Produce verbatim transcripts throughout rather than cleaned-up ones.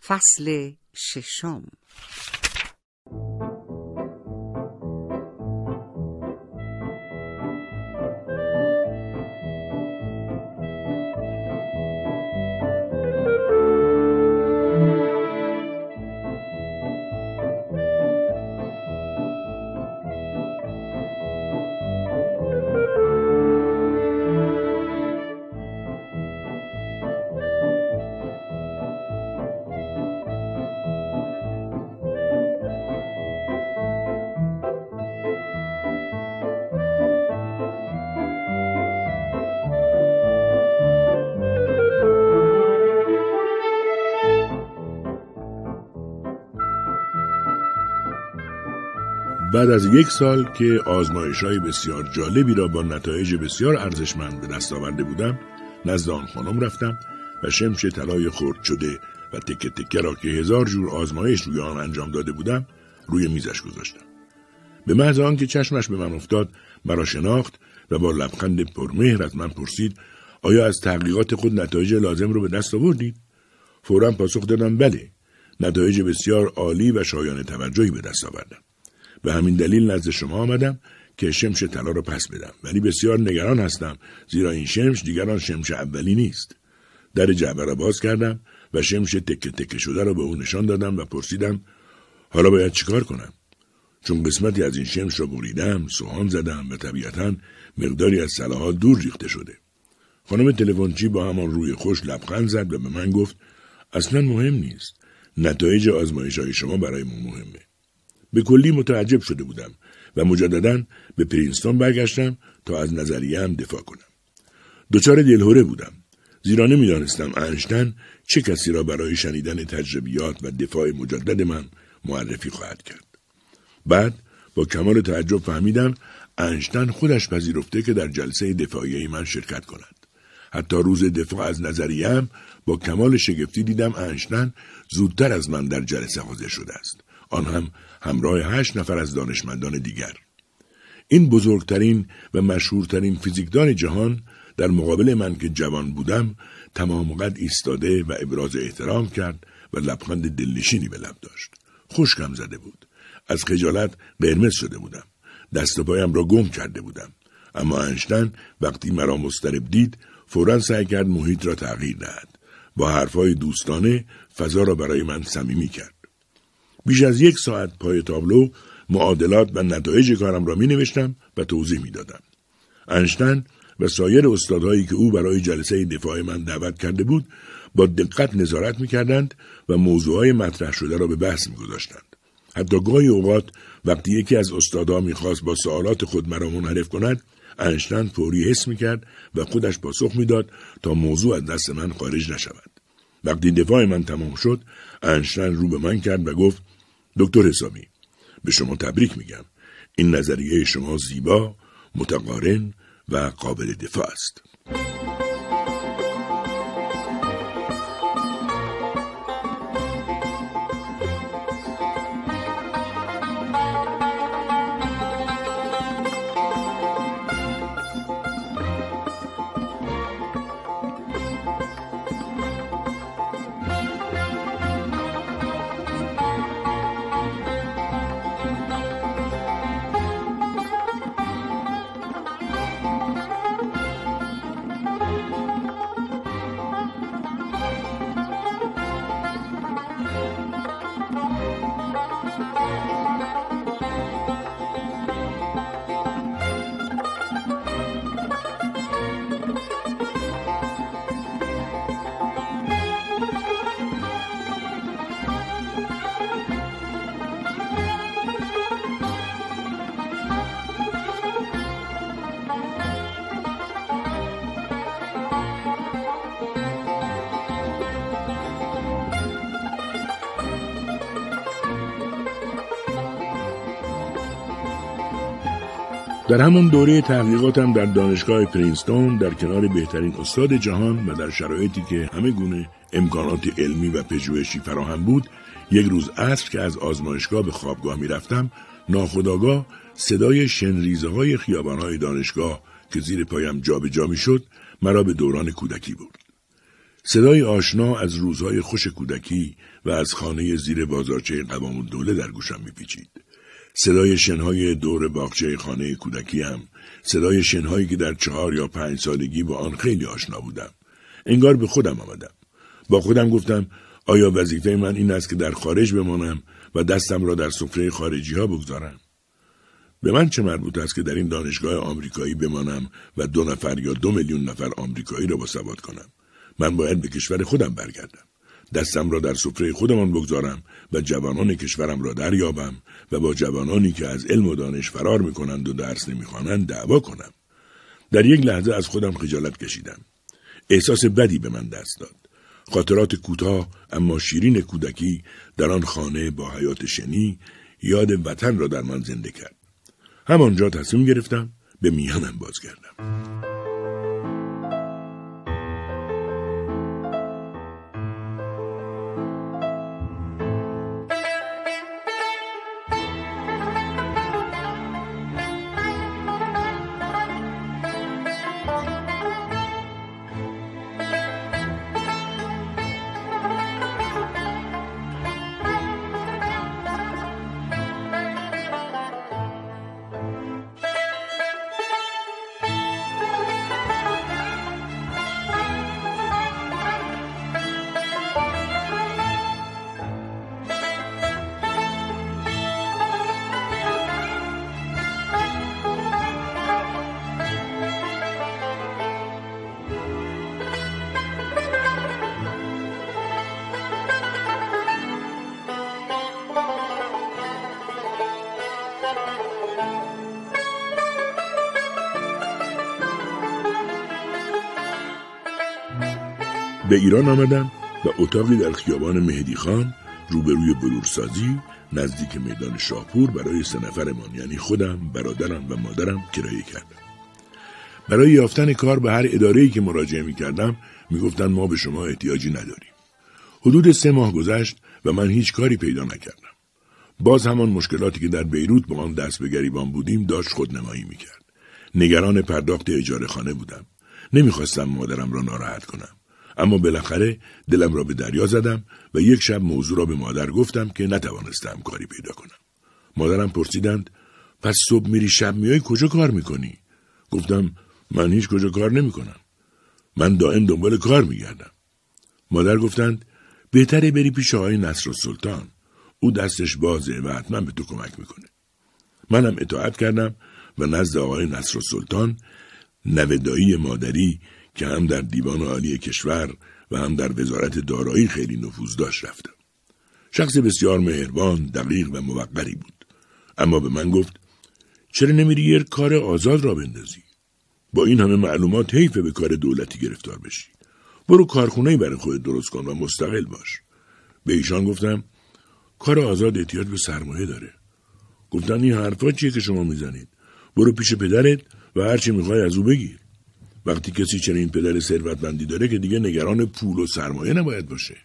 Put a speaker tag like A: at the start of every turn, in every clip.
A: فصل ششم.
B: بعد از یک سال که آزمایش‌های بسیار جالبی را با نتایج بسیار ارزشمند به دست آورده بودم، نزد آن خانم رفتم و شمش طلای خرد شده و تکه تکه را که هزار جور آزمایش روی آن انجام داده بودم روی میزش گذاشتم. به محض آنکه چشمش به من افتاد، مرا شناخت و با لبخند پرمهر از من پرسید: آیا از تحقیقات خود نتایج لازم رو به دست آوردید؟ فوراً پاسخ دادم: بله، نتایج بسیار عالی و شایان توجهی به دست آوردم. به همین دلیل نزد شما آمدم که شمش طلا را پس بدم، ولی بسیار نگران هستم، زیرا این شمش دیگر آن شمش اولی نیست. در جعبه را باز کردم و شمش تکه تکه شده را به او نشان دادم و پرسیدم: حالا باید چیکار کنم؟ چون قسمتی از این شمش را بریدم، سوهان زدم و طبیعتاً مقداری از صلاحا دور ریخته شده. خانم تلفنچی با همان روی خوش لبخند زد و به من گفت: اصلاً مهم نیست. نتایج آزمایش‌های شما برای ما مهمه. به کلی متعجب شده بودم و مجدداً به پرینستون برگشتم تا از نظریه‌ام دفاع کنم. دچار دلهره بودم، زیرا نمی‌دانستم اینشتین چه کسی را برای شنیدن تجربیات و دفاع مجدد من معرفی خواهد کرد. بعد با کمال تعجب فهمیدم اینشتین خودش پذیرفته که در جلسه دفاعی من شرکت کند. حتی روز دفاع از نظریه‌ام با کمال شگفتی دیدم اینشتین زودتر از من در جلسه حاضر شده است، آن هم همراه هشت نفر از دانشمندان دیگر. این بزرگترین و مشهورترین فیزیکدان جهان در مقابل من که جوان بودم تمام قد ایستاده و ابراز احترام کرد و لبخند دلنشینی به لب داشت. خشکم زده بود. از خجالت قرمز شده بودم. دست و پایم را گم کرده بودم. اما اینشتین وقتی مرا مضطرب دید فوراً سعی کرد محیط را تغییر دهد. با حرفهای دوستانه فضا را برای من صمیمی کرد. بیش از یک ساعت پای تابلو معادلات و نتایج کارم را می نوشتم و توضیح می دادم. اینشتین و سایر استادهایی که او برای جلسه دفاع من دعوت کرده بود با دقت نظارت می کردند و موضوعهای مطرح شده را به بحث می گذاشتند. حتی گاهی اوقات وقتی یکی از استادها می خواست با سوالات خود مرا منحرف کند، اینشتین فوری حس می کرد و خودش پاسخ می داد تا موضوع از دست من خارج نشود. وقتی دفاع من تمام شد، اینشتین رو به من کرد و گفت: دکتر حسابی، به شما تبریک میگم. این نظریه شما زیبا، متقارن و قابل دفاع است. در همان دوره تحقیقاتم در دانشگاه پرینستون در کنار بهترین استاد جهان و در شرایطی که همه گونه امکانات علمی و پژوهشی فراهم بود، یک روز عصر که از آزمایشگاه به خوابگاه می رفتم، ناخودآگاه صدای شنریزه های خیابان های دانشگاه که زیر پایم جا به جا می شد مرا به دوران کودکی برد. صدای آشنا از روزهای خوش کودکی و از خانه زیر بازارچه قوام الدوله در گوشم میپیچید. صدای شنهای دور باغچه خانه کودکی هم، صدای شنهایی که در چهار یا پنج سالگی با آن خیلی آشنا بودم. انگار به خودم آمدم. با خودم گفتم آیا وظیفه من این است که در خارج بمانم و دستم را در سفره خارجی ها بگذارم؟ به من چه مربوط است که در این دانشگاه آمریکایی بمانم و دو نفر یا دو میلیون نفر آمریکایی را باسواد کنم؟ من باید به کشور خودم برگردم. دستم را در سفره خودمان بگذارم و جوانان کشورم را دریابم و با جوانانی که از علم و دانش فرار میکنند و درس نمیخوانند دعوا کنم. در یک لحظه از خودم خجالت کشیدم. احساس بدی به من دست داد. خاطرات کوتاه اما شیرین کودکی در آن خانه با حیات شنی یاد وطن را در من زنده کرد. همانجا تصمیم گرفتم به میهنم بازگردم. به ایران آمدم و اتاقی در خیابان مهدی خان روبروی بلورسازی نزدیک میدان شاهپور برای سه نفرمان، یعنی خودم، برادرم و مادرم کرایه کردم. برای یافتن کار به هر اداره‌ای که مراجعه می‌کردم می‌گفتند ما به شما احتیاجی نداریم. حدود سه ماه گذشت و من هیچ کاری پیدا نکردم. باز همان مشکلاتی که در بیروت با آن دست به گریبان بودیم داشت خودنمایی می‌کرد. نگران پرداخت اجاره خانه بودم. نمی‌خواستم مادرم را ناراحت کنم. اما بالاخره دلم را به دریا زدم و یک شب موضوع را به مادر گفتم که نتوانستم کاری پیدا کنم. مادرم پرسیدند پس صبح میری شب میای کجا کار میکنی؟ گفتم من هیچ کجا کار نمیکنم. من دائم دنبال کار میگردم. مادر گفتند بهتره بری پیش آقای نصرالسلطان. او دستش بازه و حتما به تو کمک میکنه. منم اطاعت کردم و نزد آقای نصرالسلطان، نوه‌دایی مادری که هم در دیوان عالی کشور و هم در وزارت دارایی خیلی نفوذ داشت رفتم. شخص بسیار مهربان، دقیق و موقری بود. اما به من گفت چرا نمیری یک کار آزاد را بندازی؟ با این همه معلومات حیفه به کار دولتی گرفتار بشی. برو کارخونه‌ای برای خودت درست کن و مستقل باش. به ایشان گفتم کار آزاد احتیاج به سرمایه داره. گفتن این حرفا چیه که شما میزنید؟ برو پیش پدرت و هر چی میخوای از او بگیر. وقتی کسی چنین پدر ثروتمندی داره که دیگه نگران پول و سرمایه نباید باشه.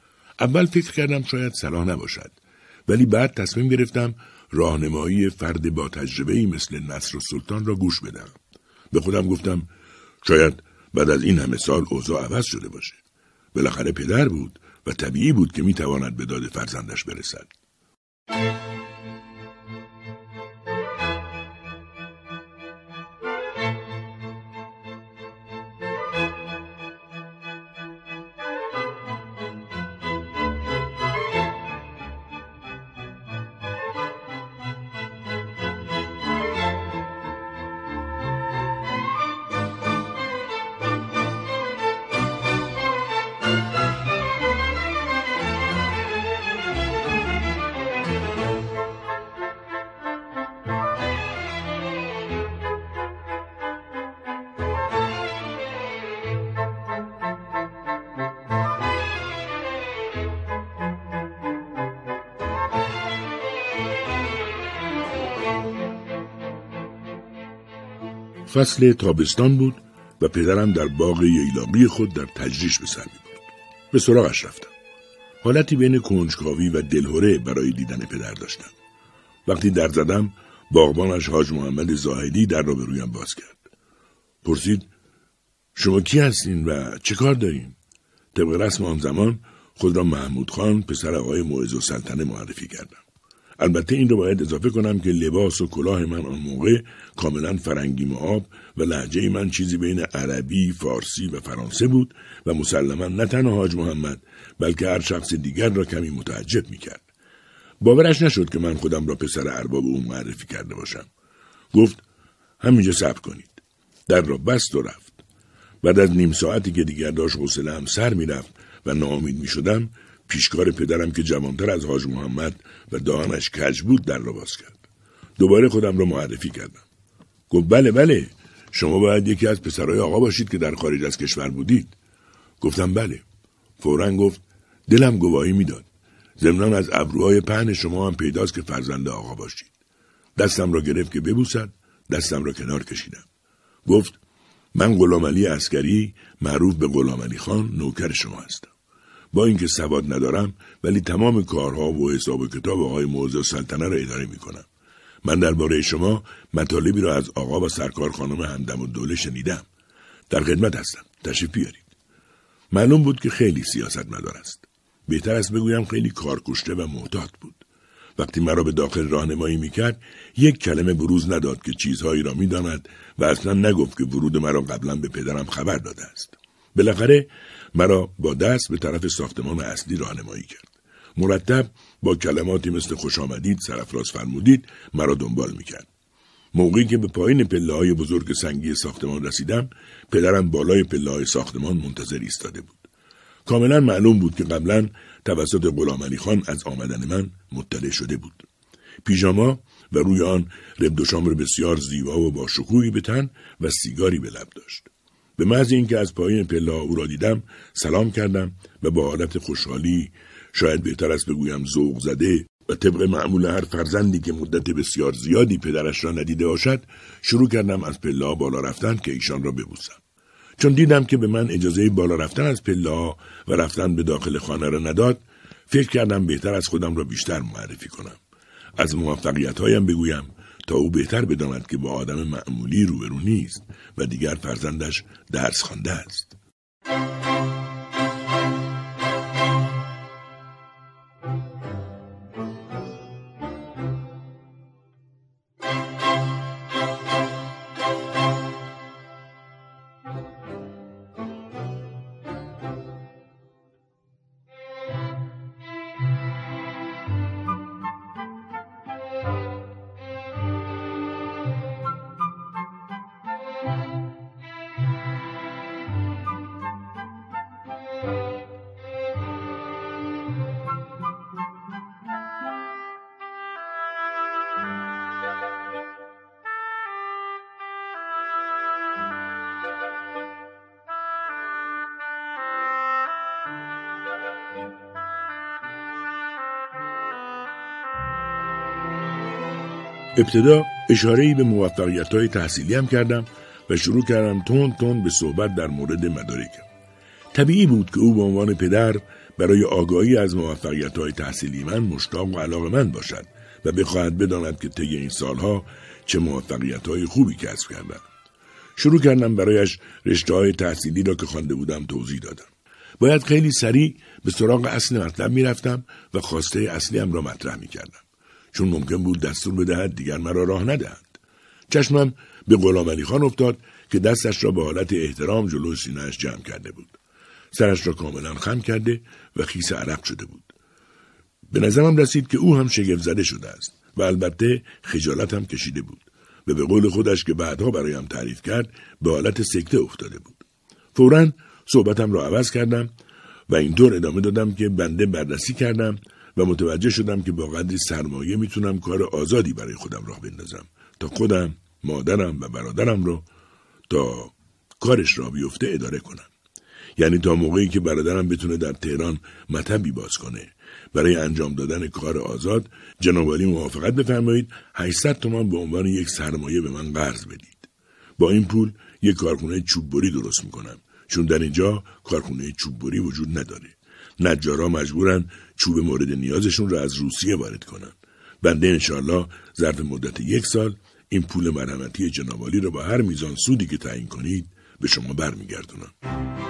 B: اول فکر کردم شاید صلاح نباشد، ولی بعد تصمیم گرفتم راهنمایی فرد با تجربه‌ای مثل نصرالسلطان را گوش بدم. به خودم گفتم شاید بعد از این همه سال اوضاع عوض شده باشه. بالاخره پدر بود و طبیعی بود که میتواند به داد فرزندش برسد. فصل تابستان بود و پدرم در باغ ییلاقی خود در تجریش به سر می‌برد. به سراغش رفتم. حالتی بین کنجکاوی و دلهره برای دیدن پدر داشتم. وقتی در زدم، باغبانش حاج محمد زاهدی در را به رویم باز کرد. پرسید شما کی هستین و چه کار دارین؟ طبق رسم آن زمان خود را محمود خان پسر آقای معز السلطنه معرفی کردم. البته این رو باید اضافه کنم که لباس و کلاه من آن موقع کاملا فرنگی معاب و لهجه من چیزی بین عربی، فارسی و فرانسه بود و مسلما نه تنها حاج محمد بلکه هر شخص دیگر را کمی متعجب می‌کرد. باورش نشد که من خودم را پسر ارباب او معرفی کرده باشم. گفت همینجا صبر کنید. در را بست و رفت. بعد از نیم ساعتی که دیگر داشت حوصله‌ام سر می‌رفت و ناامید می‌شدم، پیشکار پدرم که جوانتر از حاج محمد و دهانش کج بود در را باز کرد. دوباره خودم را معرفی کردم. گفت بله بله، شما باید یکی از پسرای آقا باشید که در خارج از کشور بودید. گفتم بله. فوراً گفت دلم گواهی میداد. ضمناً از ابروهای پهن شما هم پیداست که فرزند آقا باشید. دستم را گرفت که ببوسد، دستم را کنار کشیدم. گفت من غلام علی عسکری معروف به غلام علی خان نوکر شما هستم. با اینکه سواد ندارم ولی تمام کارها و حساب و کتاب آقای معز السلطنه را اداره میکنم. من درباره شما مطالبی را از آقا و سرکار خانم همدم الدوله شنیدم. در خدمت هستم. تشریف بیارید. معلوم بود که خیلی سیاستمدار است. بهتر است بگویم خیلی کارکشته و محتاط بود. وقتی مرا به داخل راهنمایی میکرد یک کلمه بروز نداد که چیزهایی را میداند و اصلا نگفت که ورود مرا قبلا به پدرم خبر داده است. بالاخره مرا با دست به طرف ساختمان اصلی راهنمایی کرد. مرتب با کلماتی مثل خوش آمدید، سرافراز فرمودید مرا دنبال میکرد. موقعی که به پایین پله‌های بزرگ سنگی ساختمان رسیدم، پدرم بالای پله‌های ساختمان منتظر ایستاده بود. کاملا معلوم بود که قبلا توسط غلام علی خان از آمدن من مطلع شده بود. پیژاما و روی آن رب و شامر بسیار زیبا و با شکوهی به تن و سیگاری به لب داشت. به محض اینکه از پایین پله‌ها او را دیدم سلام کردم و با حالت خوشحالی، شاید بهتر است بگویم ذوق زده و طبق معمول هر فرزندی که مدت بسیار زیادی پدرش را ندیده باشد، شروع کردم از پله‌ها بالا رفتن که ایشان را ببوسم. چون دیدم که به من اجازه بالا رفتن از پله‌ها و رفتن به داخل خانه را نداد، فکر کردم بهتر از خودم را بیشتر معرفی کنم. از موفقیت‌هایم بگویم تا او بهتر بداند که با آدم معمولی روبرو نیست و دیگر فرزندش درس خوانده است. ابتدا اشاره‌ای به موفقیت‌های تحصیلیم کردم و شروع کردم تند تند به صحبت در مورد مدارکم. طبیعی بود که او به عنوان پدر برای آگاهی از موفقیت‌های تحصیلی من مشتاق و علاقه‌مند باشد و بخواهد بداند که طی این سالها چه موفقیت‌های خوبی کسب کردم. شروع کردم برایش رشته‌های تحصیلی را که خوانده بودم توضیح دادم. باید خیلی سریع به سراغ اصل مطلب می‌رفتم و خواسته اصلیم را مطرح می‌کردم، چون ممکن بود دستور بدهد دیگر مرا راه ندهند. چشمم به غلام علی خان افتاد که دستش را به حالت احترام جلوی سینه‌اش جمع کرده بود. سرش را کاملا خم کرده و خیس عرق شده بود. به نظرم رسید که او هم شگفت زده شده است و البته خجالت هم کشیده بود و به قول خودش که بعدها برایم تعریف کرد به حالت سکته افتاده بود. فوراً صحبتم را عوض کردم و اینطور ادامه دادم که بنده بررسی کردم و متوجه شدم که با قدری سرمایه میتونم کار آزادی برای خودم راه بندازم تا خودم، مادرم و برادرم رو تا کارش را بیفته اداره کنم. یعنی تا موقعی که برادرم بتونه در تهران مطبی باز کنه. برای انجام دادن کار آزاد جناب عالی موافقت بفرمایید هشتصد تومان به عنوان یک سرمایه به من قرض بدید. با این پول یک کارخونه چوببری درست میکنم، چون در اینجا کارخونه چوببری وجود نداره. نجارا مجبورن چوب مورد نیازشون را از روسیه وارد کنن. بنده انشالله ظرف مدت یک سال این پول مرحمتی جناب عالی را با هر میزان سودی که تعیین کنید به شما برمیگردونم.